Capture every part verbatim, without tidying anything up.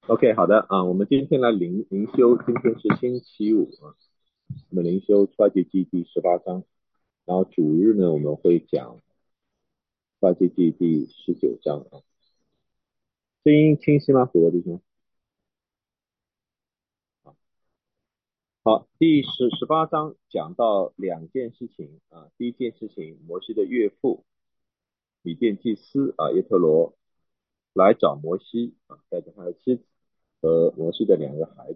OK，好的啊，我们今天来灵灵修，今天是星期五啊，我们灵修出埃及记第十八章，然后主日呢我们会讲出埃及记第十九章啊，声音清晰吗？各位弟兄？好，第十十八章讲到两件事情啊，第一件事情，摩西的岳父米甸祭司啊耶特罗来找摩西啊，带着他的妻子和摩西的两个孩子。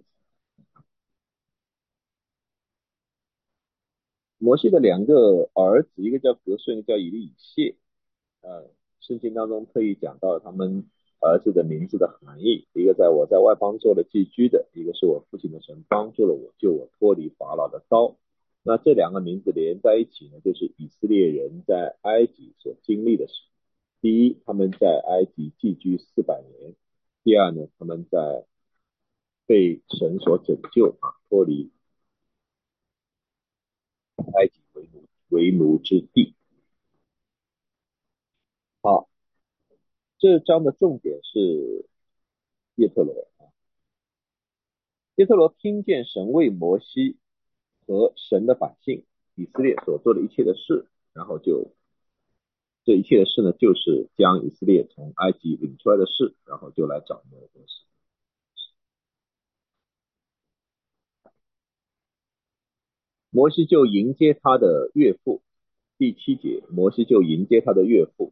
摩西的两个儿子，一个叫格顺，一个叫以利以谢。呃，圣经当中特意讲到他们儿子的名字的含义，一个在我在外邦做了寄居的，一个是我父亲的神帮助了我，救我脱离法老的刀。那这两个名字连在一起呢，就是以色列人在埃及所经历的事。第一，他们在埃及寄居四百年；第二呢，他们在被神所拯救啊，脱离埃及为奴为奴之地。好，这章的重点是叶特罗。耶特罗听见神为摩西和神的百姓以色列所做的一切的事，然后就这一切的事呢，就是将以色列从埃及领出来的事，然后就来找摩西。摩西就迎接他的岳父。第七节，摩西就迎接他的岳父，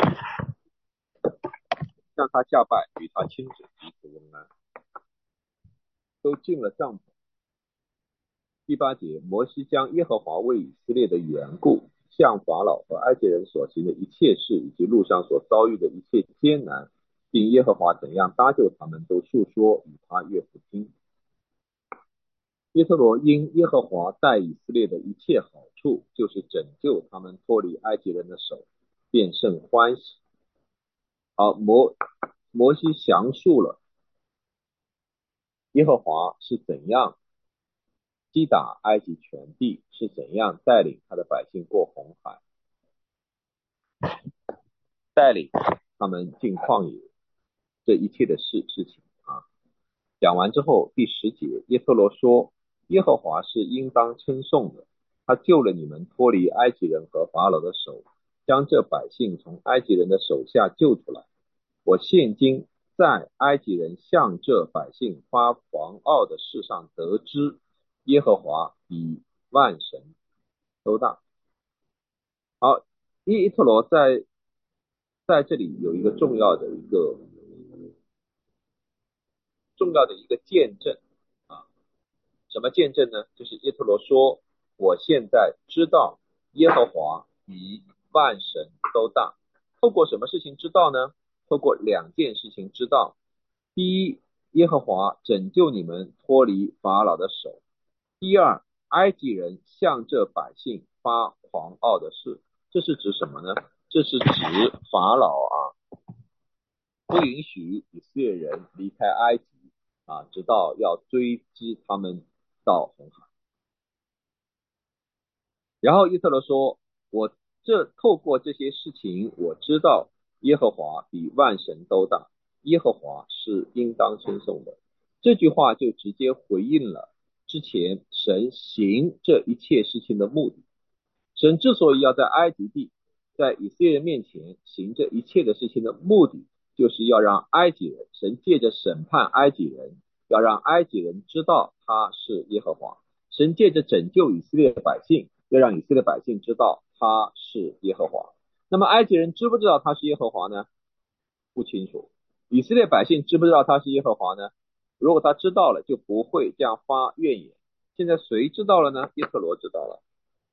向他下拜，与他亲嘴，彼此问安，都进了帐篷。第八节，摩西将耶和华为以色列的缘故，向法老和埃及人所行的一切事，以及路上所遭遇的一切艰难，并耶和华怎样搭救他们，都述说与他岳父听。耶特罗因耶和华待以色列的一切好处，就是拯救他们脱离埃及人的手，便甚欢喜。好，摩摩西详述了耶和华是怎样击打埃及全地，是怎样带领他的百姓过红海，带领他们进旷野，这一切的事事情啊。讲完之后，第十节，耶特罗说：耶和华是应当称颂的，他救了你们脱离埃及人和法老的手，将这百姓从埃及人的手下救出来。我现今在埃及人向这百姓发狂傲的事上得知，耶和华比万神都大。好，耶特罗在在这里有一个重要的一个重要的一个见证啊，什么见证呢？就是耶特罗说，我现在知道耶和华比万神都大。透过什么事情知道呢？透过两件事情知道。第一，耶和华拯救你们脱离法老的手。第二，埃及人向这百姓发狂傲的事。这是指什么呢？这是指法老啊，不允许以色列人离开埃及啊，直到要追击他们到红海。然后伊特罗说：我这透过这些事情，我知道耶和华比万神都大，耶和华是应当称颂的。这句话就直接回应了之前神行这一切事情的目的。神之所以要在埃及地，在以色列人面前行这一切的事情的目的，就是要让埃及人，神借着审判埃及人，要让埃及人知道他是耶和华。神借着拯救以色列百姓，要让以色列百姓知道他是耶和华。那么埃及人知不知道他是耶和华呢？不清楚。以色列百姓知不知道他是耶和华呢？如果他知道了，就不会这样发怨言。现在谁知道了呢？耶特罗知道了。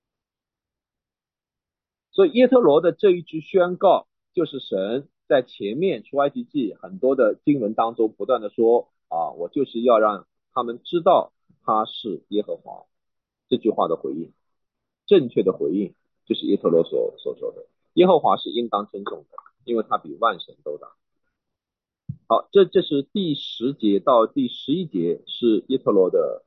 所以耶特罗的这一句宣告，就是神在前面出埃及记很多的经文当中不断的说啊，我就是要让他们知道他是耶和华，这句话的回应，正确的回应就是耶特罗所所说的，耶和华是应当称颂的，因为他比万神都大。好，这这是第十节到第十一节是耶特罗的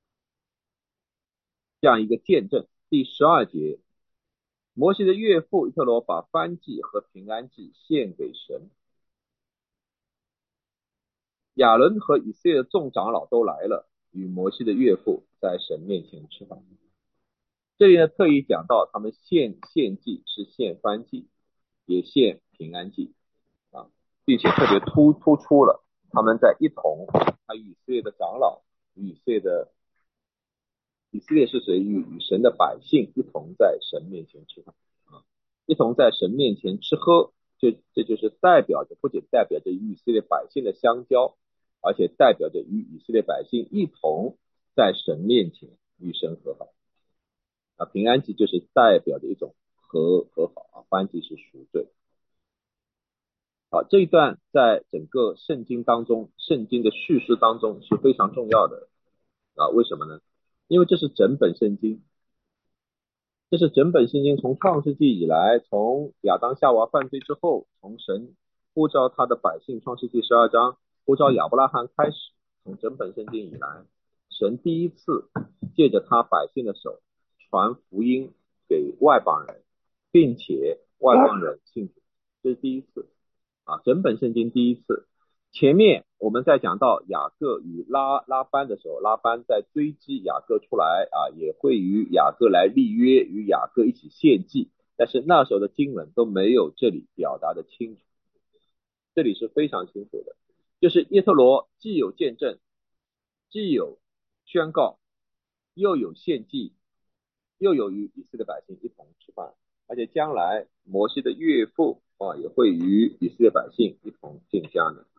这样一个见证。第十二节，摩西的岳父耶特罗把燔祭和平安祭献给神。 亚伦和以色列的众长老都来了，与摩西的岳父在神面前吃饭。这里呢特意讲到他们献献祭是献燔祭，也献平安祭啊，并且特别突突出了他们在一同，他与以色列的长老，与以色列的以色列是谁？与与神的百姓一同在神面前吃饭啊，一同在神面前吃喝，这这就是代表着，不仅代表着与以色列百姓的相交，而且代表着与以色列百姓一同在神面前与神和好啊。平安祭就是代表着一种和和好啊，燔祭是赎罪。好，这一段在整个圣经当中，圣经的叙事当中是非常重要的啊。为什么呢？因为这是整本圣经，这是整本圣经从创世纪以来，从亚当夏娃犯罪之后，从神呼召他的百姓，创世纪十二章呼召亚伯拉罕开始，从整本圣经以来，神第一次借着他百姓的手传福音给外邦人，并且外邦人信主，这是第一次啊，整本圣经第一次。前面我们在讲到雅各与拉拉班的时候，拉班在追击雅各出来啊，也会与雅各来立约，与雅各一起献祭，但是那时候的经文都没有这里表达的清楚，这里是非常清楚的，就是耶特罗既有见证，既有宣告，又有献祭，又有与以色列百姓一同吃饭，而且将来摩西的岳父啊也会与以色列百姓一同进迦南。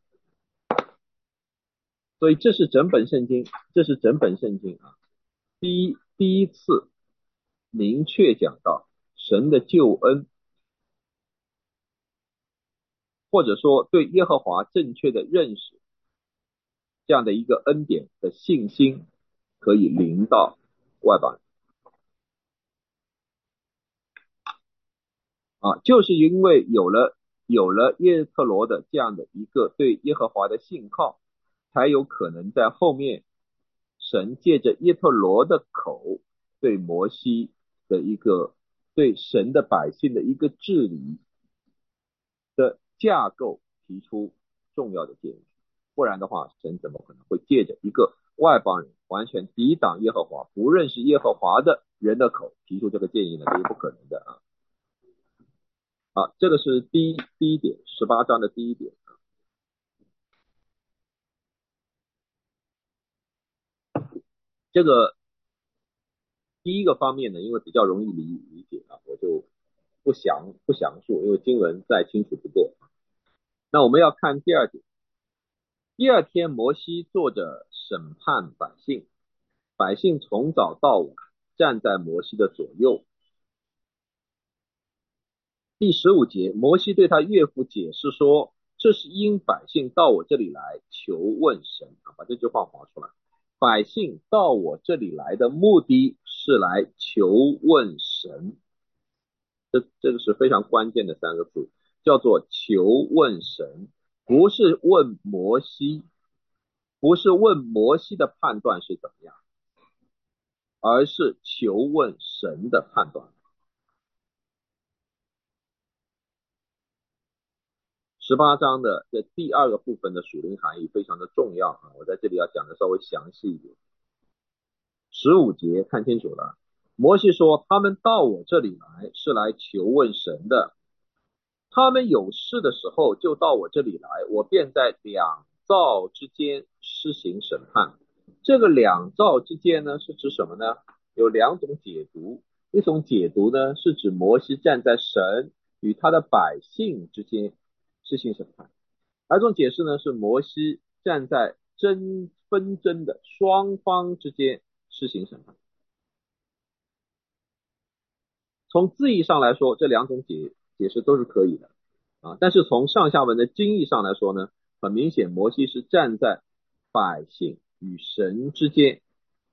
所以这是整本圣经，这是整本圣经啊，第一第一次明确讲到神的救恩，或者说对耶和华正确的认识，这样的一个恩典的信心可以临到外邦人啊，就是因为有了有了耶特罗的这样的一个对耶和华的信靠，才有可能在后面神借着耶特罗的口对摩西的一个对神的百姓的一个治理的架构提出重要的建议，不然的话神怎么可能会借着一个外邦人完全抵挡耶和华不认识耶和华的人的口提出这个建议呢？这是不可能的啊。好，这个是第一第一点，十八章的第一点。这个第一个方面呢，因为比较容易理理解啊，我就不详不详述，因为经文再清楚不过。那我们要看第二点。第二天，摩西坐着审判百姓，百姓从早到晚站在摩西的左右。第十五节，摩西对他岳父解释说，这是因百姓到我这里来求问神啊，把这句话划出来。百姓到我这里来的目的是来求问神，这这个是非常关键的三个字，叫做求问神，不是问摩西，不是问摩西的判断是怎么样，而是求问神的判断。十八章的这第二个部分的属灵含义非常的重要啊，我在这里要讲的稍微详细一点。十五节看清楚了，摩西说他们到我这里来是来求问神的，他们有事的时候就到我这里来，我便在两造之间施行审判。这个两造之间呢是指什么呢？有两种解读，一种解读呢是指摩西站在神与他的百姓之间施行审判，而一种解释呢是摩西站在争纷争的双方之间施行审判。从字义上来说，这两种解解释都是可以的啊，但是从上下文的经义上来说呢，很明显摩西是站在百姓与神之间。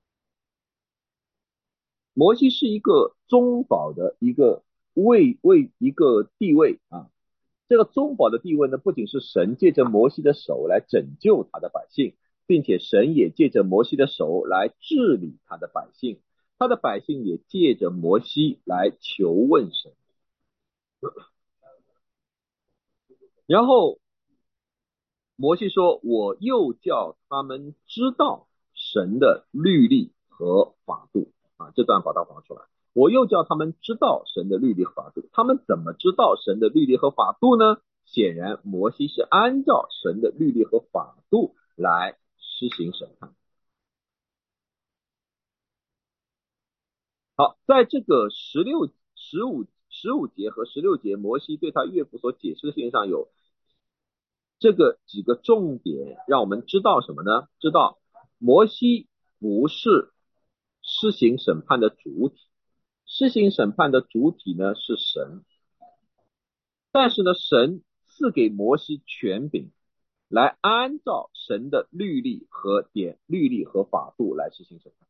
摩西是一个中保的一个位位一个地位啊，这个中保的地位呢，不仅是神借着摩西的手来拯救他的百姓，并且神也借着摩西的手来治理他的百姓，他的百姓也借着摩西来求问神。然后摩西说，我又叫他们知道神的律例和法度啊，这段把它划出来。我又叫他们知道神的律例和法度。他们怎么知道神的律例和法度呢？显然摩西是按照神的律例和法度来施行审判。好，在这个十六、十五、十五节和十六节，摩西对他岳父所解释的事情上有这个几个重点，让我们知道什么呢？知道摩西不是施行审判的主体，施行审判的主体呢是神，但是呢，神赐给摩西权柄，来按照神的律例和典律例和法度来施行审判。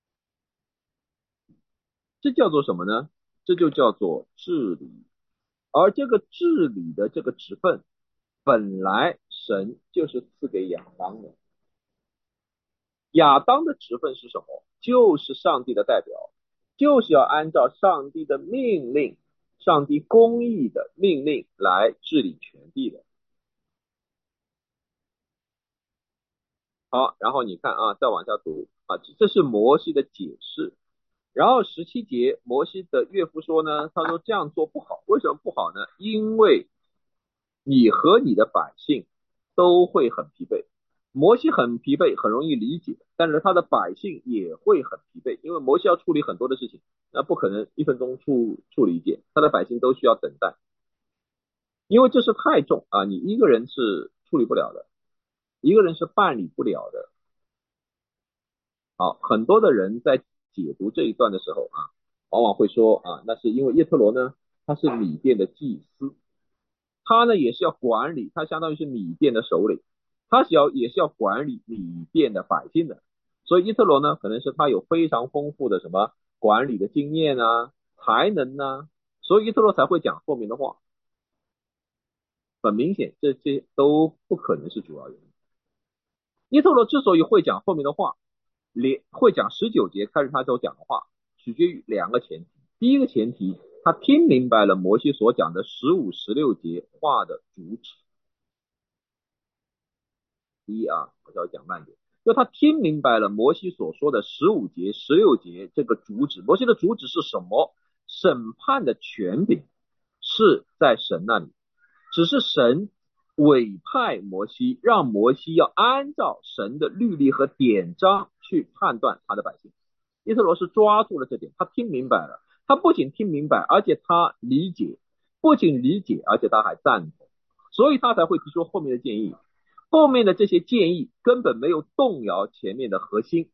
这叫做什么呢？这就叫做治理。而这个治理的这个职分，本来神就是赐给亚当的。亚当的职分是什么？就是上帝的代表，就是要按照上帝的命令，上帝公义的命令来治理全地的。好，然后你看啊，再往下读啊，这是摩西的解释。然后十七节，摩西的岳父说呢，他说这样做不好，为什么不好呢？因为你和你的百姓都会很疲惫。摩西很疲惫，很容易理解，但是他的百姓也会很疲惫，因为摩西要处理很多的事情，那不可能一分钟处处理一件，他的百姓都需要等待，因为这是太重啊，你一个人是处理不了的，一个人是办理不了的。好，很多的人在解读这一段的时候啊，往往会说啊，那是因为叶特罗呢，他是米甸的祭司，他呢也是要管理，他相当于是米甸的首领，他是要也是要管理米甸的百姓的，所以叶特罗呢，可能是他有非常丰富的什么管理的经验啊、才能啊，所以叶特罗才会讲后面的话。很明显，这些都不可能是主要原因。叶特罗之所以会讲后面的话，连会讲十九节开始他所讲的话，取决于两个前提。第一个前提，他听明白了摩西所讲的十五、十六节话的主旨。第一啊，我稍微讲慢点，就他听明白了摩西所说的十五节、十六节这个主旨。摩西的主旨是什么？审判的权柄是在神那里，只是神委派摩西，让摩西要按照神的律例和典章去判断他的百姓。耶特罗是抓住了这点，他听明白了，他不仅听明白，而且他理解，不仅理解，而且他还赞同，所以他才会提出后面的建议。后面的这些建议根本没有动摇前面的核心。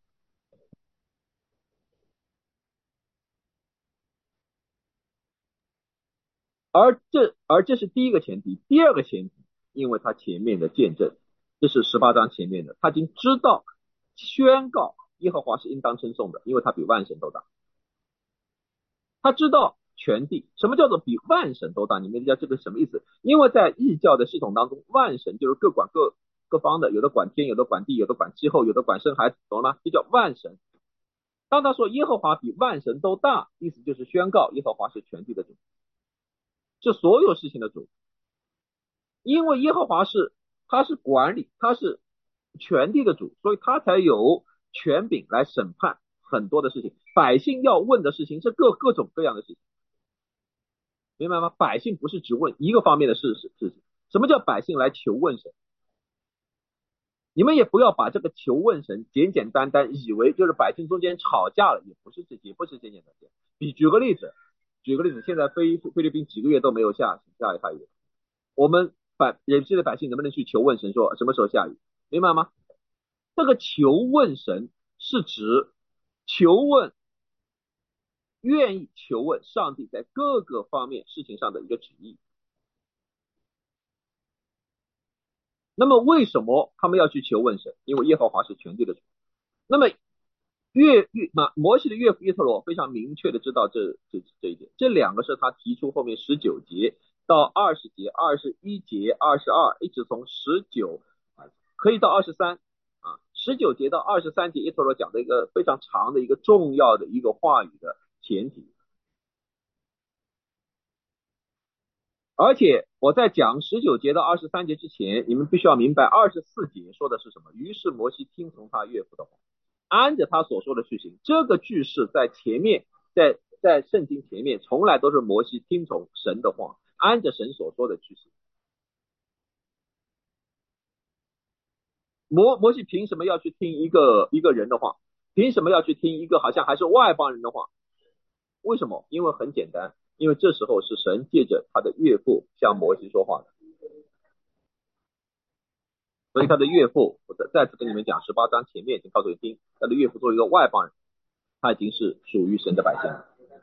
而这而这是第一个前提，第二个前提，因为他前面的见证，这是十八章前面的，他已经知道宣告耶和华是应当称颂的，因为他比万神都大。他知道全地，什么叫做比万神都大？你们知道这个什么意思？因为在异教的系统当中，万神就是各管各各方的，有的管天，有的管地，有的管气候，有的管生孩子，懂了吗？这叫万神。当他说耶和华比万神都大，意思就是宣告耶和华是全地的主，是所有事情的主。因为耶和华是他是管理，他是全地的主，所以他才有权柄来审判很多的事情。百姓要问的事情是各各种各样的事情，明白吗？百姓不是只问一个方面的事事事情。什么叫百姓来求问神？你们也不要把这个求问神简简单单以为就是百姓中间吵架了，也不是这也不是简简单单。比举个例子，举个例子，现在菲菲律宾几个月都没有下下下雨，我们百人世的百姓能不能去求问神说什么时候下雨？明白吗？这个求问神是指求问，愿意求问上帝在各个方面事情上的一个旨意。那么为什么他们要去求问神？因为耶和华是全地的主。那么岳岳那摩西的岳父耶特罗非常明确的知道这这这一点，这两个是他提出后面十九节到二十节、二十一节、二十二，一直从十九啊可以到二十三啊，十九节到二十三节耶特罗讲的一个非常长的一个重要的一个话语的前提。 而且我在讲十九节到二十三节之前，你们必须要明白二十四节说的是什么。于是摩西听从他岳父的话，按着他所说的去行。这个句式在前面，在在圣经前面从来都是摩西听从神的话，按着神所说的去行。摩摩西凭什么要去听一个一个人的话？凭什么要去听一个好像还是外邦人的话？为什么？因为很简单，因为这时候是神借着他的岳父向摩西说话的。所以他的岳父，我再再次跟你们讲，十八章前面已经告诉你听，他的岳父作为一个外邦人，他已经是属于神的百姓了。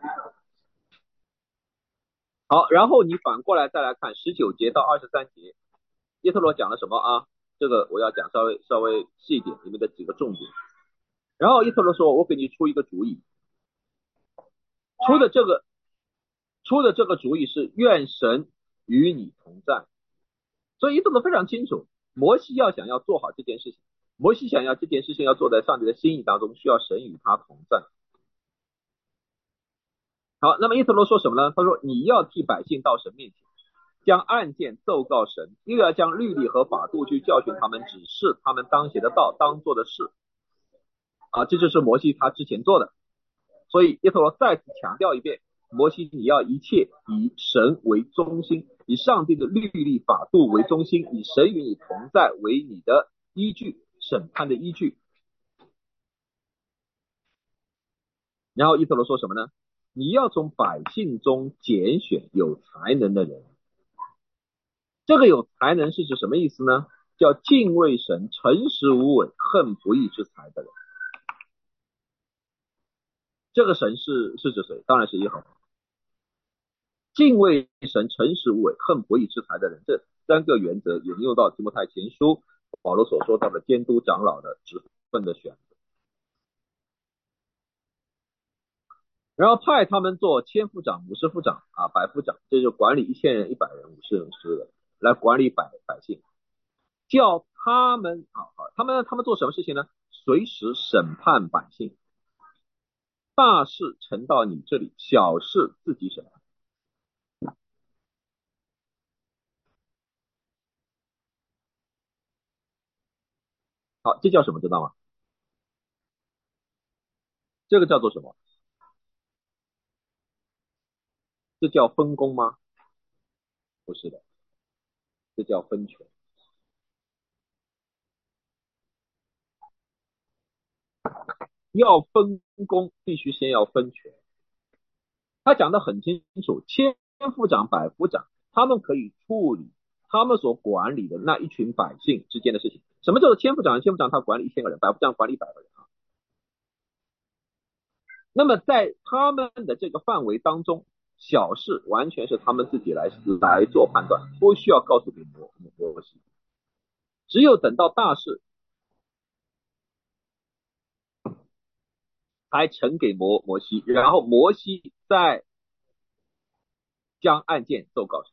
好，然后你反过来再来看十九节到二十三节，耶特罗讲了什么啊？这个我要讲稍微稍微细一点，里面的几个重点。然后耶特罗说，我给你出一个主意，出的这个出的这个主意是愿神与你同在。所以耶特罗非常清楚，摩西要想要做好这件事情，摩西想要这件事情要做在上帝的心意当中，需要神与他同在。好，那么耶特罗说什么呢？他说你要替百姓到神面前，将案件奏告神，又要将律例和法度去教训他们，指示他们当行的道，当做的事。啊，这就是摩西他之前做的。所以耶特罗再次强调一遍，摩西你要一切以神为中心，以上帝的律例法度为中心，以神与你同在为你的依据，审判的依据。然后耶特罗说什么呢？你要从百姓中拣选有才能的人。这个有才能是指什么意思呢？叫敬畏神、诚实无伪、恨不义之财的人。这个神是是指谁？当然是耶和华。敬畏神、诚实无伪、恨不义之财的人，这三个原则引用到提摩太前书保罗所说到的监督长老的职分的选择。然后派他们做千夫长、五十夫长啊、百夫长，这就管理一千人、一百人、五十人、十人，来管理百百姓，叫他们啊，他们他们做什么事情呢？随时审判百姓，大事呈到你这里，小事自己审判。好，这叫什么？知道吗？这个叫做什么？这叫分工吗？不是的，这叫分权。要分工，必须先要分权。他讲得很清楚，千夫长、百夫长，他们可以处理他们所管理的那一群百姓之间的事情。什么叫做千夫长？千夫长他管理一千个人，百夫长管理一百个人啊。那么在他们的这个范围当中，小事完全是他们自己来来做判断，不需要告诉给摩摩西。只有等到大事才呈给摩摩西，然后摩西再将案件奏告。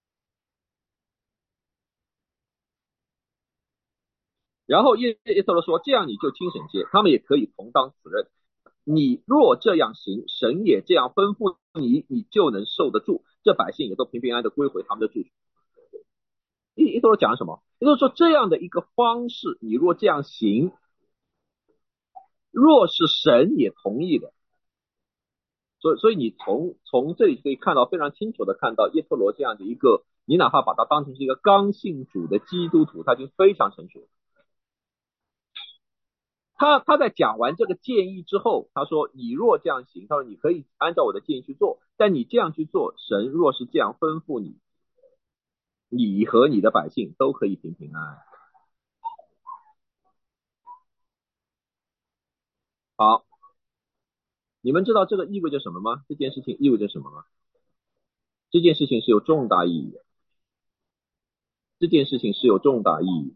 然后耶耶特罗说，这样你就轻省些，他们也可以同当此任。你若这样行，神也这样吩咐你，你就能受得住，这百姓也都平平安安的归回他们的住处。耶耶特罗讲什么？也就是说，这样的一个方式，你若这样行，若是神也同意的，所以所以你从从这里可以看到非常清楚的看到耶特罗这样的一个，你哪怕把他当成是一个刚信主的基督徒，他已经非常成熟。他他在讲完这个建议之后，他说你若这样行，他说你可以按照我的建议去做，但你这样去做，神若是这样吩咐你，你和你的百姓都可以平平安安。好，你们知道这个意味着什么吗？这件事情意味着什么吗？这件事情是有重大意义的，这件事情是有重大意义。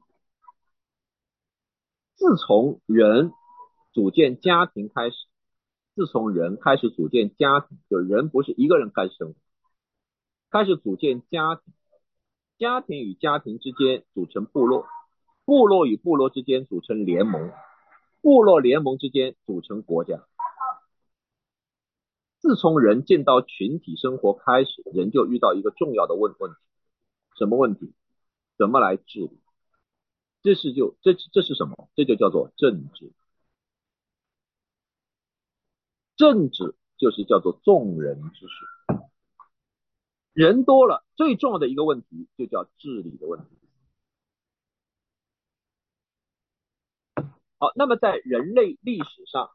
自从人组建家庭开始，自从人开始组建家庭，就人不是一个人开始生活，开始组建家庭，家庭与家庭之间组成部落，部落与部落之间组成联盟，部落联盟之间组成国家。自自从人见到群体生活开始，人就遇到一个重要的问问题，什么问题？怎么来治理？这是就这这是什么？这就叫做政治。政治就是叫做众人之事。人多了，最重要的一个问题就叫治理的问题。好，那么在人类历史上，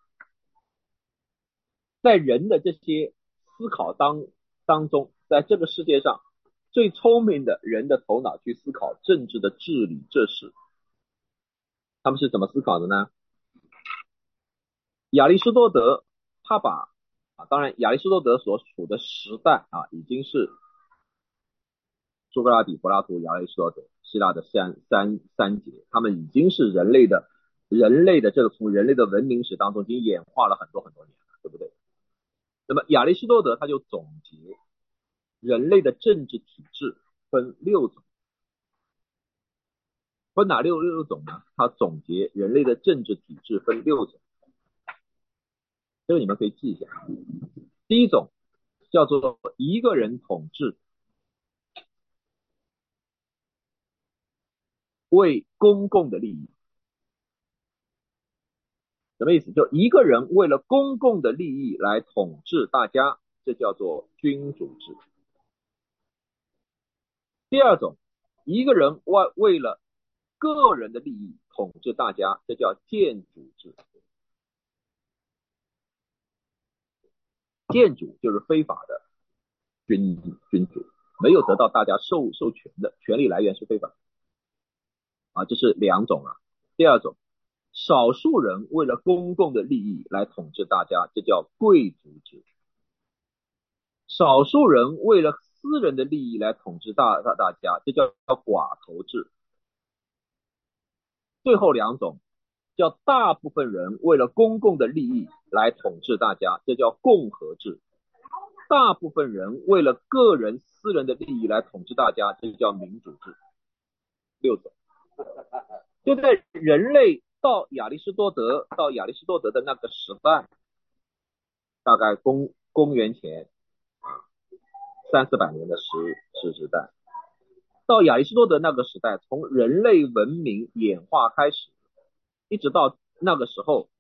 在人的这些思考当当中，在这个世界上最聪明的人的头脑去思考政治的治理这事，他们是怎么思考的呢？亚里士多德他把啊，当然亚里士多德所处的时代啊，已经是苏格拉底、柏拉图、亚里士多德希腊的三三三杰，他们已经是人类的人类的这个从人类的文明史当中已经演化了很多很多年了，对不对？那么亚里士多德他就总结人类的政治体制分六种，分哪六六种呢？他总结人类的政治体制分六种，这个你们可以记一下。第一种叫做一个人统治，为公共的利益。什么意思？就一个人为了公共的利益来统治大家，这叫做君主制。第二种，一个人为为了个人的利益统治大家，这叫建主制。建主就是非法的君君主，没有得到大家授授权的，权利来源是非法啊，这是两种了。第二种，少数人为了公共的利益来统治大家，这叫贵族制。少数人为了私人的利益来统治大大大家，这叫寡头制。最后两种叫大部分人为了公共的利益来统治大家，这叫共和制。大部分人为了个人私人的利益来统治大家，这叫民主制。六种。就在人类到亚里士多德到亚里士多德的那个时代，大概公公元前三四百年的时时时代，到亚里士多德那个时代，从人类文明演化开始，一直到那个时候，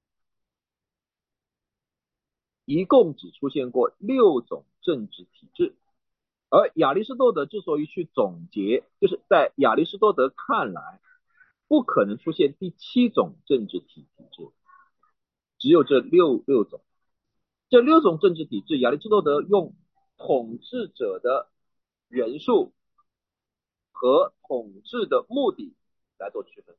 一共只出现过六种政治体制。而亚里士多德之所以去总结，就是在亚里士多德看来，不可能出现第七种政治体制，只有这六六种。这六种政治体制，亚里士多德用统治者的人数和统治的目的来做区分。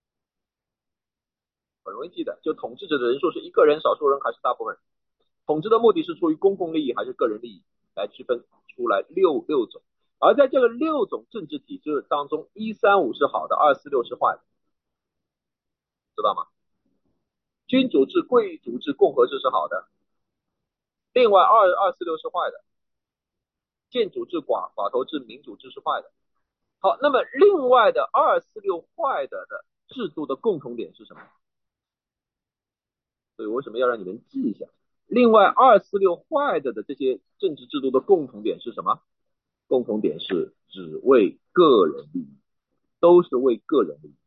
很容易记得，就统治者的人数是一个人、少数人还是大部分人，统治的目的是出于公共利益还是个人利益，来区分出来六六种。而在这个六种政治体制当中，一三五是好的，二四六是坏的，知道吗？君主制、贵族制、共和制是好的，另外二二四六是坏的，建主制、寡寡头制、民主制是坏的。好，那么另外的二四六坏的的制度的共同点是什么？所以为什么要让你们记一下？另外二四六坏的的这些政治制度的共同点是什么？共同点是只为个人利益，都是为个人利益。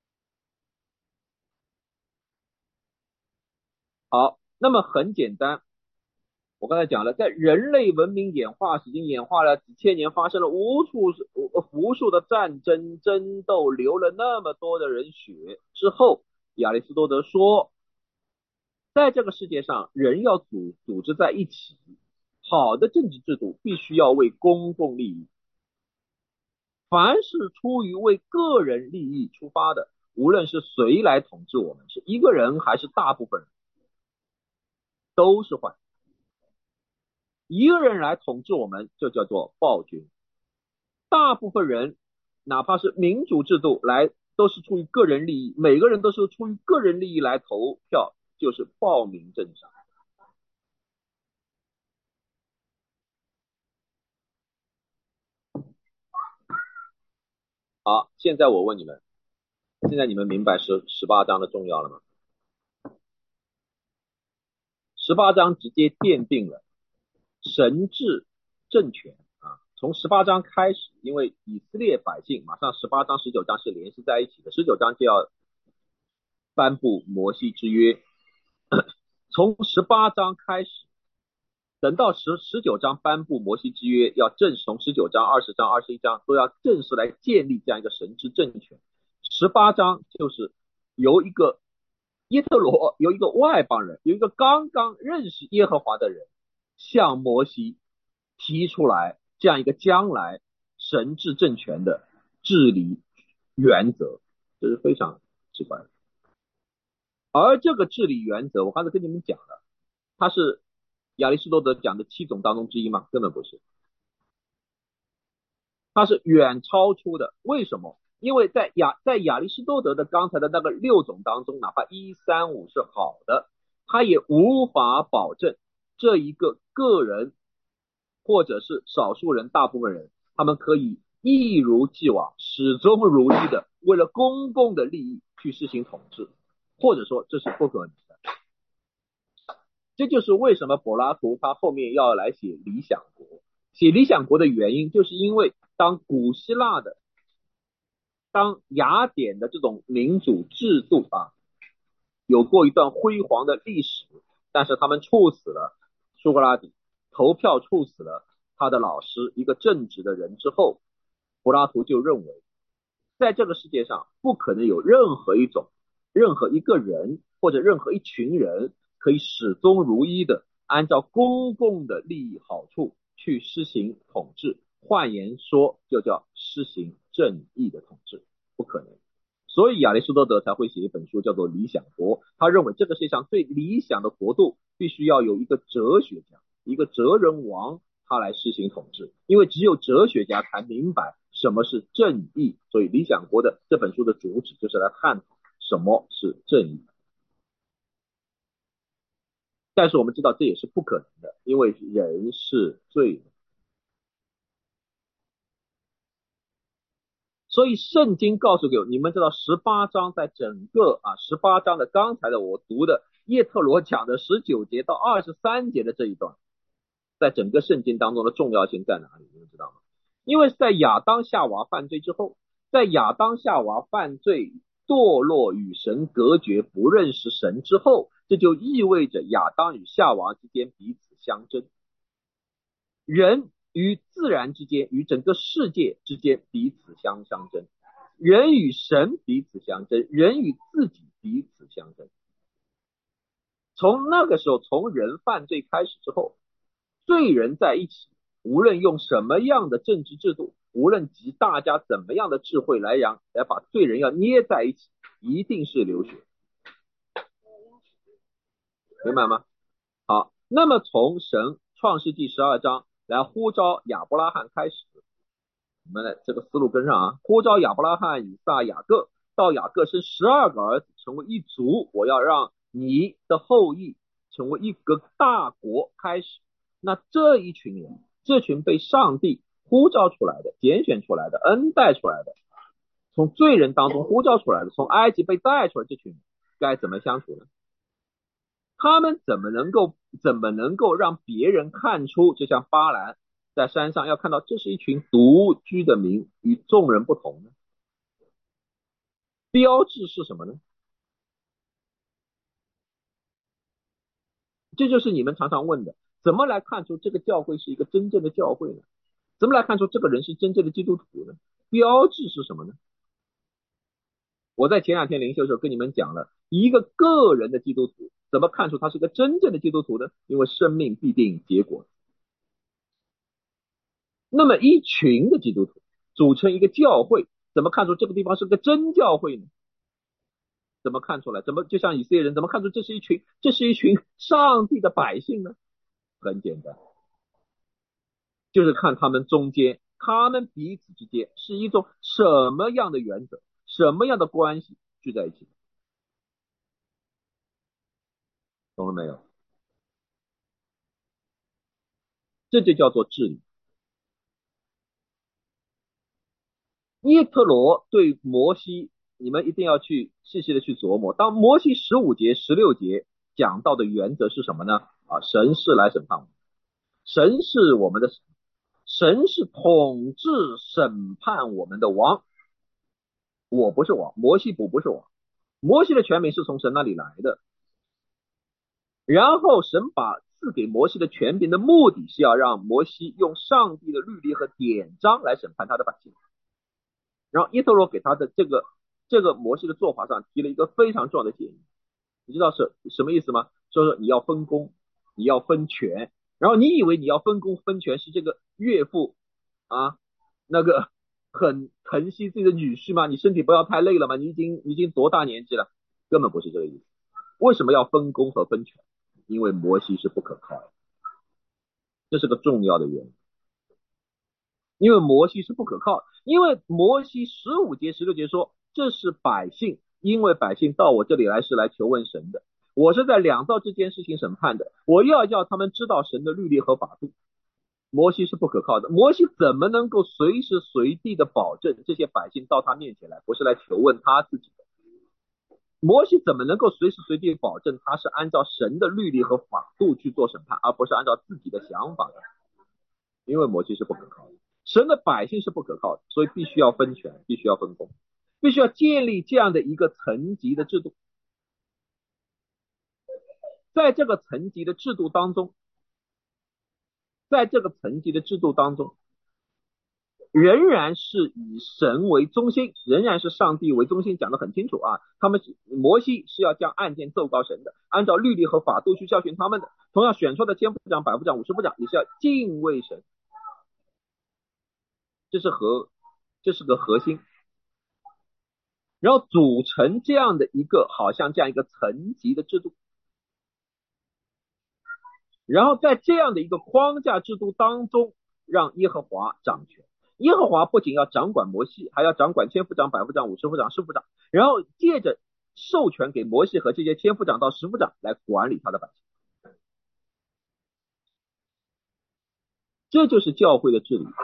好，那么很简单，我刚才讲了，在人类文明演化史已经演化了几千年，发生了无数无数的战争争斗，流了那么多的人血之后，亚里士多德说，在这个世界上，人要组组织在一起，好的政治制度必须要为公共利益。凡是出于为个人利益出发的，无论是谁来统治我们，是一个人还是大部分人，都是坏。一个人来统治我们，就叫做暴君。大部分人，哪怕是民主制度来，都是出于个人利益，每个人都是出于个人利益来投票，就是暴民政治。好，现在我问你们，现在你们明白十十八章的重要了吗？十八章直接奠定了神治政权啊。从十八章开始，因为以色列百姓马上十八章、十九章是联系在一起的，十九章就要颁布摩西之约。从十八章开始，等到十十九章颁布摩西之约，要正式从十九章、二十章、二十一章都要正式来建立这样一个神之政权。十八章就是由一个耶特罗，由一个外邦人，由一个刚刚认识耶和华的人，向摩西提出来这样一个将来神治政权的治理原则，这是非常奇怪的。而这个治理原则，我刚才跟你们讲了，它是亚里士多德讲的七种当中之一吗？根本不是，它是远超出的。为什么？因为在亚在亚里士多德的刚才的那个六种当中，哪怕一三五是好的，他也无法保证这一个个人或者是少数人、大部分人，他们可以一如既往、始终如一的为了公共的利益去实行统治，或者说这是不可能的。这就是为什么柏拉图他后面要来写理想国。写理想国的原因，就是因为当古希腊的、当雅典的这种民主制度啊，有过一段辉煌的历史，但是他们处死了苏格拉底，投票处死了他的老师，一个正直的人之后，柏拉图就认为，在这个世界上不可能有任何一种、任何一个人或者任何一群人可以始终如一的按照公共的利益好处去施行统治，换言说就叫施行正义的统治，不可能。所以亚里士多德才会写一本书叫做《理想国》，他认为这个世界上最理想的国度必须要有一个哲学家，一个哲人王，他来施行统治，因为只有哲学家才明白什么是正义。所以《理想国》的这本书的主旨就是来探讨什么是正义。但是我们知道这也是不可能的，因为人是罪的。所以圣经告诉给我，你们知道十八章在整个啊十八章的刚才的我读的叶特罗讲的十九节到二十三节的这一段，在整个圣经当中的重要性在哪里？你们知道吗？因为在亚当夏娃犯罪之后，在亚当夏娃犯罪堕落与神隔绝不认识神之后，这就意味着亚当与夏娃之间彼此相争，人与自然之间，与整个世界之间彼此相相争，人与神彼此相争，人与自己彼此相争。从那个时候，从人犯罪开始之后，罪人在一起，无论用什么样的政治制度，无论集大家怎么样的智慧来让来把罪人要捏在一起，一定是流血，明白吗？好，那么从神创世纪十二章来呼召亚伯拉罕开始，我们来这个思路跟上啊，呼召亚伯拉罕、以撒、雅各，到雅各生十二个儿子，成为一族，我要让你的后裔成为一个大国开始。那这一群人，这群被上帝呼召出来的、拣选出来的、恩待出来的，从罪人当中呼召出来的，从埃及被带出来这群人，该怎么相处呢？他们怎么能够怎么能够让别人看出，就像巴兰在山上要看到这是一群独居的民，与众人不同呢？标志是什么呢？这就是你们常常问的，怎么来看出这个教会是一个真正的教会呢？怎么来看出这个人是真正的基督徒呢？标志是什么呢？我在前两天灵修的时候跟你们讲了，一个个人的基督徒怎么看出他是个真正的基督徒呢？因为生命必定结果。那么一群的基督徒组成一个教会，怎么看出这个地方是个真教会呢？怎么看出来？怎么就像以色列人怎么看出这是一群这是一群上帝的百姓呢？很简单，就是看他们中间，他们彼此之间是一种什么样的原则，什么样的关系聚在一起，懂了没有？这就叫做治理。耶特罗对摩西，你们一定要去细细的去琢磨。当摩西十五节、十六节讲到的原则是什么呢？啊，神是来审判我们， 神是我们的神，神是统治审判我们的王，我不是王，摩西不不是王，摩西的权柄是从神那里来的。然后神把赐给摩西的权柄的目的是要让摩西用上帝的律例和典章来审判他的百姓。然后耶特罗给他的这个这个摩西的做法上提了一个非常重要的建议，你知道是什么意思吗？说说你要分工，你要分权，然后你以为你要分工分权是这个岳父啊那个很疼惜自己的女婿吗？你身体不要太累了吗？你已经你已经多大年纪了？根本不是这个意思。为什么要分工和分权？因为摩西是不可靠的，这是个重要的原因。因为摩西是不可靠的，因为摩西十五节十六节说，这是百姓，因为百姓到我这里来是来求问神的，我是在两造之间实行审判的，我要叫他们知道神的律例和法度。摩西是不可靠的，摩西怎么能够随时随地的保证这些百姓到他面前来，不是来求问他自己的？摩西怎么能够随时随地保证他是按照神的律例和法度去做审判，而不是按照自己的想法的？因为摩西是不可靠的，神的百姓是不可靠的，所以必须要分权，必须要分工，必须要建立这样的一个层级的制度。在这个层级的制度当中，在这个层级的制度当中，仍然是以神为中心，仍然是上帝为中心，讲得很清楚啊。他们摩西是要将案件奏告神的，按照律例和法度去教训他们的。同样选出的千夫长、百夫长、五十夫长也是要敬畏神，这是核，这是个核心。然后组成这样的一个好像这样一个层级的制度，然后在这样的一个框架制度当中，让耶和华掌权。耶和华不仅要掌管摩西，还要掌管千夫长、百夫长、五十夫长、十夫长，然后借着授权给摩西和这些千夫长到十夫长来管理他的百姓。这就是教会的治理，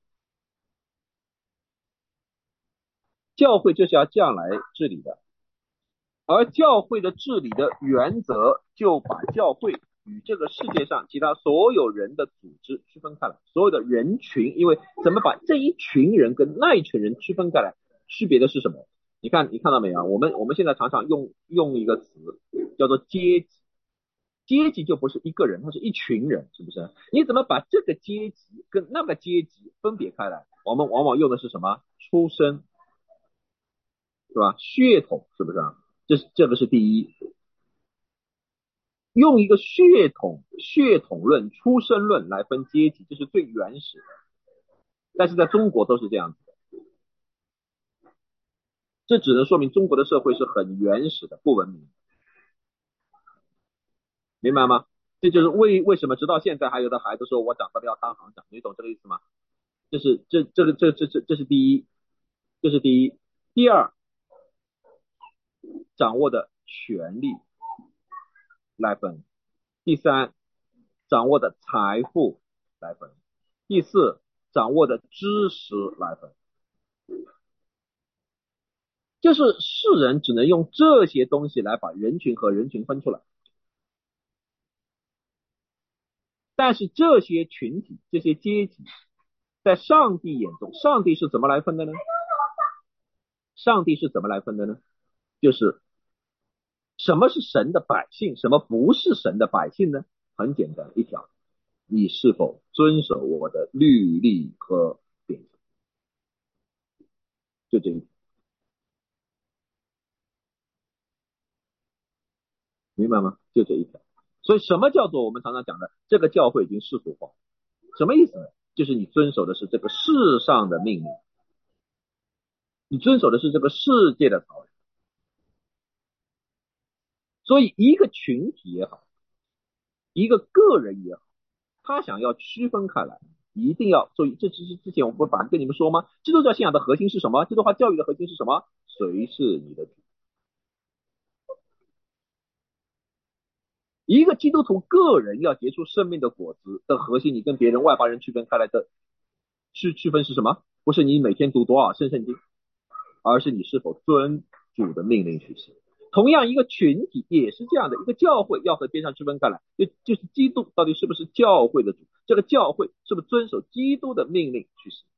教会就是要这样来治理的。而教会的治理的原则就把教会与这个世界上其他所有人的组织区分开来，所有的人群，因为怎么把这一群人跟那一群人区分开来，区别的是什么？你看，你看到没有？我们我们现在常常用用一个词叫做阶级，阶级就不是一个人，它是一群人，是不是？你怎么把这个阶级跟那个阶级分别开来？我们往往用的是什么？出身，是吧？血统，是不是啊？这是这个是第一，用一个血统血统论、出身论来分阶级，这是最原始的。但是在中国都是这样子的，这只能说明中国的社会是很原始的，不文明，明白吗？这就是为为什么直到现在还有的孩子说我长大了要当行长，你懂这个意思吗？这是这这个这这这这是第一，这是第一。第二，掌握的权利来分。第三，掌握的财富来分。第四，掌握的知识来分。就是世人只能用这些东西来把人群和人群分出来。但是这些群体、这些阶级，在上帝眼中，上帝是怎么来分的呢？上帝是怎么来分的呢？就是什么是神的百姓，什么不是神的百姓呢？很简单一条，你是否遵守我的律例和典章，就这一点，明白吗？就这一条。所以什么叫做我们常常讲的这个教会已经世俗化？什么意思呢？就是你遵守的是这个世上的命令，你遵守的是这个世界的条例。所以一个群体也好，一个个人也好，他想要区分开来，一定要注意。这之之前我不反复跟你们说吗？基督教信仰的核心是什么？基督化教育的核心是什么？谁是你的主？一个基督徒个人要结出生命的果子的核心，你跟别人外邦人区分开来的区区分是什么？不是你每天读多少圣圣经，而是你是否遵主的命令去行。 同样一个群体也是这样的，一个教会要和边上区分开来，就就是基督到底是不是教会的主，这个教会是不是遵守基督的命令去行。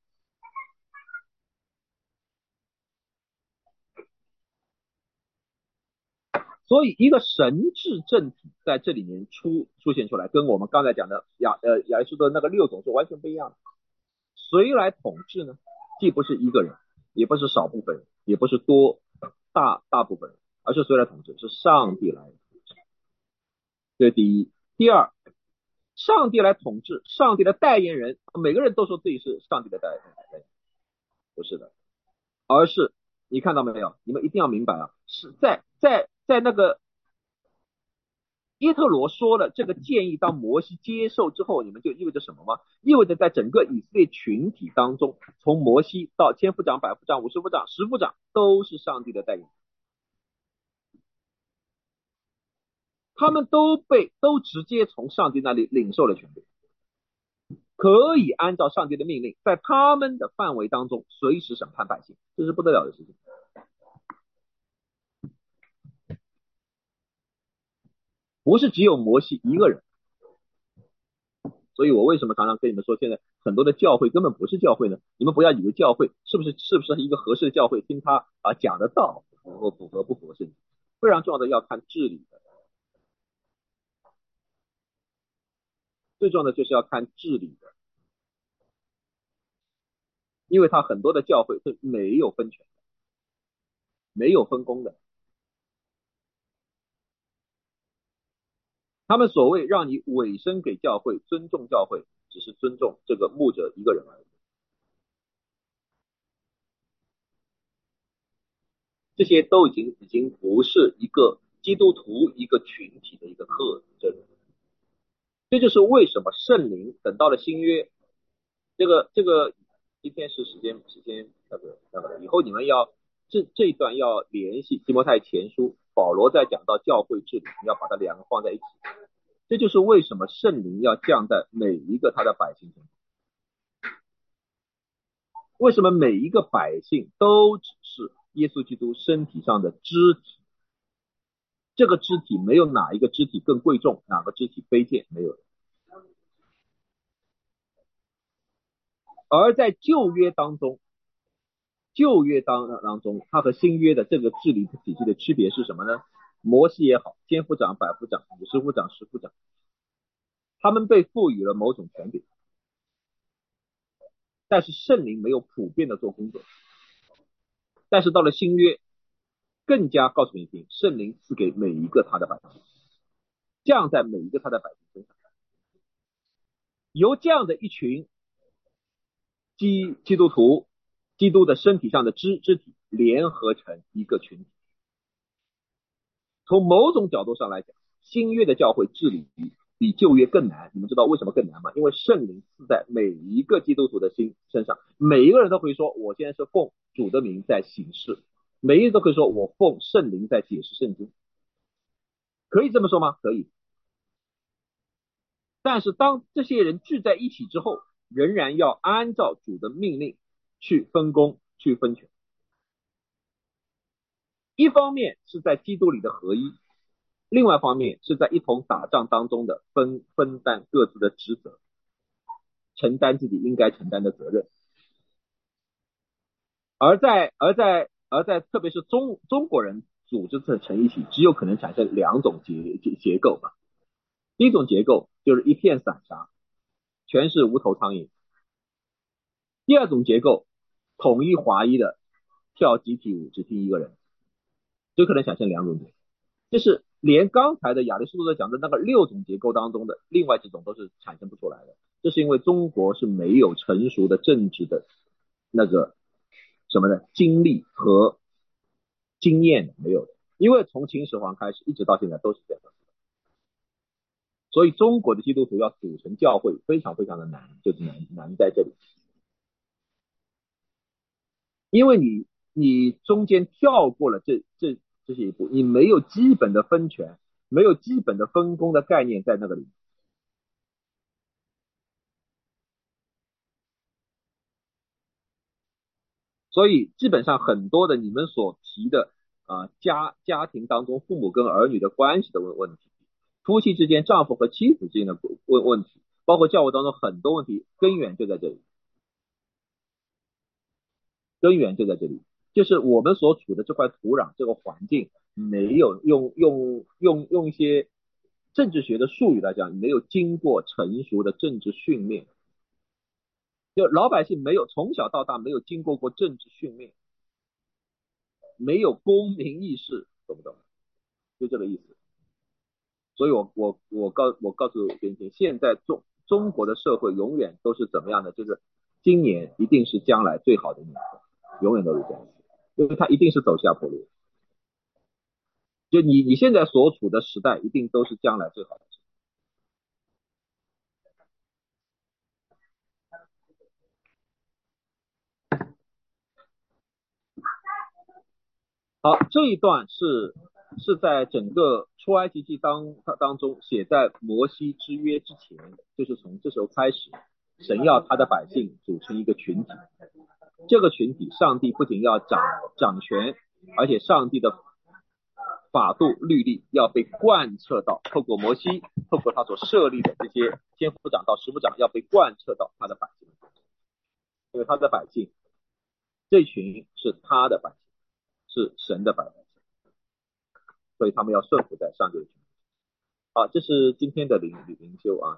所以一个神治政体在这里面出出现出来，跟我们刚才讲的亚呃亚里士多德那个六种是完全不一样的。谁来统治呢？既不是一个人，也不是少部分人，也不是多大大部分人，而是谁来统治？是上帝来统治。这是第一。第二，上帝来统治，上帝的代言人，每个人都说自己是上帝的代言人，不是的，而是你看到没有？你们一定要明白啊，是在在在那个耶特罗说了这个建议，当摩西接受之后，你们就意味着什么吗？意味着在整个以色列群体当中，从摩西到千夫长、百夫长、五十夫长、十夫长，都是上帝的代言人，他们都被都直接从上帝那里领受了权利，可以按照上帝的命令，在他们的范围当中随时审判百姓，这是不得了的事情。不是只有摩西一个人。所以我为什么常常跟你们说，现在很多的教会根本不是教会呢？你们不要以为教会是不是是不是一个合适的教会，听他啊讲的道符合符合不符合圣经，非常重要的要看治理的，最重要的就是要看治理的，因为他很多的教会是没有分权、没有分工的，他们所谓让你委身给教会、尊重教会，只是尊重这个牧者一个人而已。这些都已经已经不是一个基督徒一个群体的一个特征。这就是为什么圣灵等到了新约，这个这个今天是时间时间那个那个，以后你们要这这一段要联系提摩太前书，保罗在讲到教会治理，你要把它两个放在一起。这就是为什么圣灵要降在每一个他的百姓身上，为什么每一个百姓都只是耶稣基督身体上的肢体，这个肢体没有哪一个肢体更贵重，哪个肢体卑贱，没有。而在旧约当中，旧约当当中，它和新约的这个治理体系的区别是什么呢？摩西也好，千夫长、百夫长、五十夫长、十夫长，他们被赋予了某种权柄，但是圣灵没有普遍的做工作。但是到了新约，更加告诉你听，圣灵赐给每一个他的百姓，降在每一个他的百姓身上，由这样的一群基基督徒，基督的身体上的肢肢体联合成一个群体。从某种角度上来讲，新约的教会治理比旧约更难。你们知道为什么更难吗？因为圣灵赐在每一个基督徒的心身上，每一个人都可以说我现在是奉主的名在行事，每一个人都可以说我奉圣灵在解释圣经，可以这么说吗？可以。但是当这些人聚在一起之后，仍然要按照主的命令去分工去分权。一方面是在基督里的合一，另外一方面是在一同打仗当中的分分担各自的职责，承担自己应该承担的责任。而在而在而在特别是中中国人组织成一体，只有可能产生两种结结结构吧。第一种结构就是一片散沙，全是无头苍蝇。第二种结构，统一划一的跳集体舞，只听一个人，就可能产生两种结构。这是连刚才的亚里士多德讲的那个六种结构当中的另外几种都是产生不出来的。这是因为中国是没有成熟的政治的那个什么呢经历和经验的，没有的。因为从秦始皇开始一直到现在都是这样的，所以中国的基督徒要组成教会非常非常的难，就是难难在这里。因为你你中间跳过了这这这些一步，你没有基本的分权，没有基本的分工的概念在那个里。所以基本上很多的你们所提的啊家家庭当中父母跟儿女的关系的问问题，夫妻之间丈夫和妻子之间的问问题，包括教会当中很多问题，根源就在这里，根源就在这里，就是我们所处的这块土壤这个环境没有用用用用一些政治学的术语来讲，没有经过成熟的政治训练，就老百姓没有从小到大没有经过过政治训练，没有公民意识，懂不懂？就这个意思。所以我我我告我告诉边姐，现在中中国的社会永远都是怎么样的？就是今年一定是将来最好的年份，永远都是这样，因为它一定是走下坡路。就你你现在所处的时代，一定都是将来最好的。好，这一段是是在整个出埃及记当当中写在摩西之约之前，就是从这时候开始，神要他的百姓组成一个群体，这个群体上帝不仅要掌掌权，而且上帝的法度律例要被贯彻到，透过摩西，透过他所设立的这些先府长到十府长要被贯彻到他的百姓，因为他的百姓这群是他的百姓，是神的百姓，所以他们要顺服在上帝的群体。好，这是今天的灵灵修啊。